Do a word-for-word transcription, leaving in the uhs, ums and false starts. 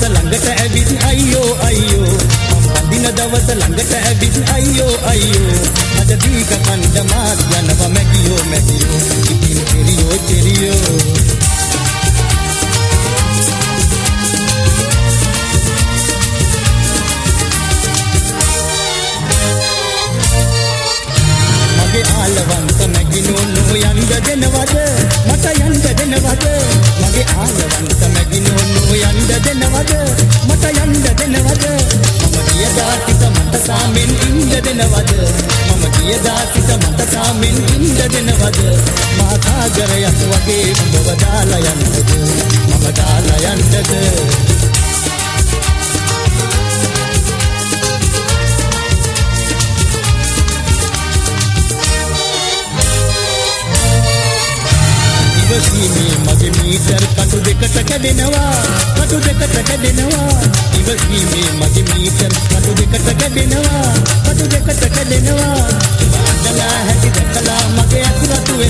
ළඟට ඇවිත් අයියෝ අයියෝ මම වඳින දවස ළඟට ඇවිත් අයියෝ අයියෝ අද දීක කණ්ඩ මාත් යනවා මැකියෝ මැකියෝ ඉතින් කෙරියෝ කෙරියෝ මගේ ආලවන්ත මැගිනෝ නෝ යන්න දෙනවද මට යන්න දෙනවද මගේ ආලවන්ත මැගිනෝ නෝ යන්න දෙනවද මට යන්න දෙනවද මම ගියදා සිට මට සාමෙන් ඉන්න දෙනවද මම ගියදා සිට මට සාමෙන් ඉන්න දෙනවද මහා සාගරයක් වගේ ඔබව දාලා යන්නද මම දාලා යන්නද ඉවසීමේ මගේ මීටර් කටු දෙකට කැඩෙනවා කටු දෙකට කැඩෙනවා ඉවසීමේ මගේ මීටර් කටු දෙකට කැඩෙනවා කටු දෙකට කැඩෙනවා අඬලා හැටි දැකලා මගේ අතුරතු